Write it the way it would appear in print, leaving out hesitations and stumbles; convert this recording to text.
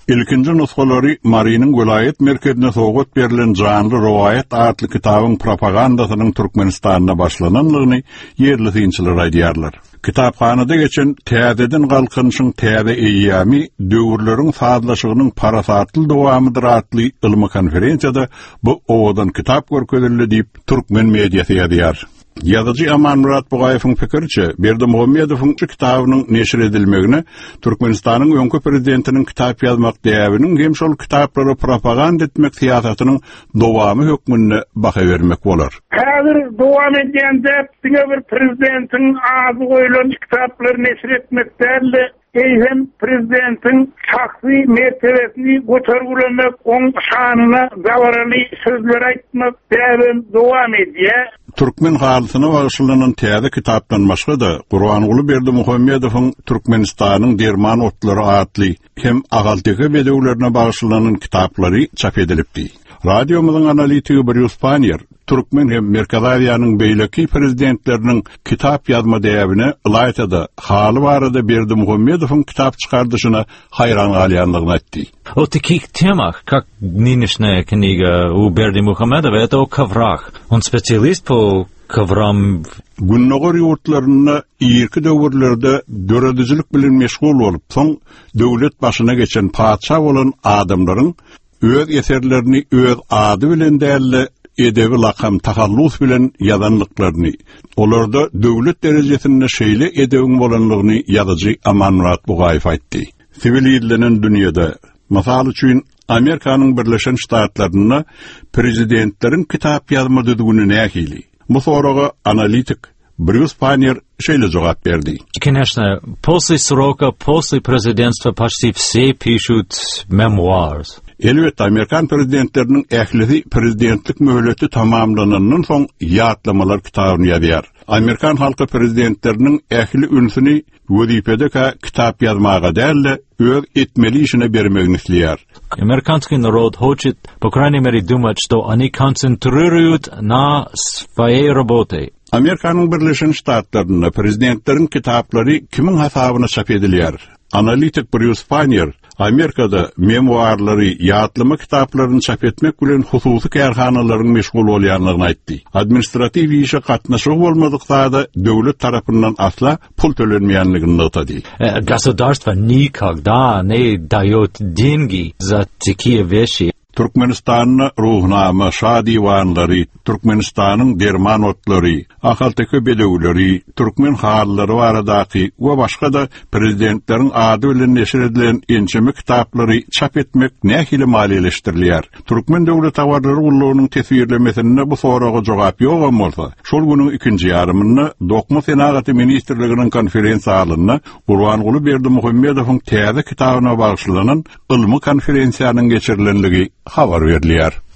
İlkinci nusxalary Marynyň vilayet merkezine sogat berilen janly rowayat adly kitabyň propagandasynyň Türkmenistanda başlananlygyny yerli synçylar aýdýarlar. Kitapxanada geçen täzeden galkynşyň täze eýýämi döwürleriň fazlaşygynyň parasatly dowamydyr adly ilmi konferensiýada bu owadan kitap görkezildi diýip türkmen mediýasy ýazýar. Yazıcı Aman Murat Bugayewiň pikirçe, Berdimuhammedowyň kitabynyň neşir edilmegine Türkmenistanyň öňkü prezidentiniň kitap ýazmak däwiniň hem şol kitaplary propaganda etmek siýasatynyň dowamy hökmüne baha bermek bolar. Häzir dowam edýände bir prezidentiň azy goýulan kitaplary neşir etmekde hem prezidentin şahsi mertebesini götürgülemek, onun şanyna zawarly sözler aýtmak dowam edýär. Türkmen halysyna bagşylanan täze kitapdan başga da Gurbanuly Berdimuhammedowyň Türkmenistanyň derman otlary adly hem agaltyky bedewlerine bagşylanan kitaplary çap edilipdi. Radiomyzyň analitigi Bruce Panier Türkmen hem Merkez Aziýanyň beýleki prezidentleriniň kitap ýazma däwine ýaýtada haly barada Berdimuhammedowyň kitap çykardyşyna hayran galýanlygyny aýtdy. O таких темах, как нынешняя книга у Бердимухаммедова, это о коврах. Он специалист по коврам. Günnäger ýurtlaryna ýerki döwürlerde döredicilik bilen meşgul bolup, soň döwlet başyna geçen padşah bolan adamlaryň öz eserlerini öz ady bilen däli edebi lakam tahallus bilen ýazanlyklaryny, olarda döwlet derejesinde şeýle edebiň bolanlygyny ýazyjy Aman Murat Bugayew aýtdy. Sivil ýerlenen dünýede, masal üçin Amerikanyň Birleşen Ştatlaryna prezidentleriň kitap ýazma düzgünü nähili? Bu soraga analitik Bruce Panier şeýle jogap berdi. Конечно, после срока, после президентства почти все пишут memoirs. Elbette Amerikan prezidentlerinin ählisi prezidentlik möhleti tamamlanandan soň ýatlamalar kitabyny ýazýar. Amerikan halky prezidentlerinin ähli ünsüni wezipede kitap ýazmaga däl, öz etmeli işine bermegini isleýär. Американский народ хочет, по крайней мере, думать, что они концентрируют на своей работе. Amerikanyň Birleşen Ştatlaryna prezidentleriň kitaplary kimin hasabyna çap edilýär? Analitik Bruce Panier Amerikada memoarlary, ýatlama kitaplaryny çap etmek bilen hususy kärhanalaryň meşgul bolýanlygyny aýtdy. Administrativ işe gatnaşyk bolmadykda da döwlet tarapyndan asla pul tölenmeýänligini ýetdi. Государство никогда не даёт деньги за такие вещи. Türkmenistanyň ruhnama, şa diwanlary, Türkmenistanyň derman otlary, ahaltyky bedewleri, türkmen hallary baradaky we başga da prezidentleriň ady bilen neşir edilen ençeme kitaplary çap etmek nähili maliýeleşdirilýär. Türkmen döwlet tawarlary ullugynyň tesirlemesine bu soraga jogap ýok bolsa, şol güniň ikinji ýarymyny Dokma Senaty ministrliginiň konferensiýasyna Gurbanuly Berdimuhammedowyň täze kitabyna bagşylanan ilmi konferensiýanyň geçirilenligi habar berilýär.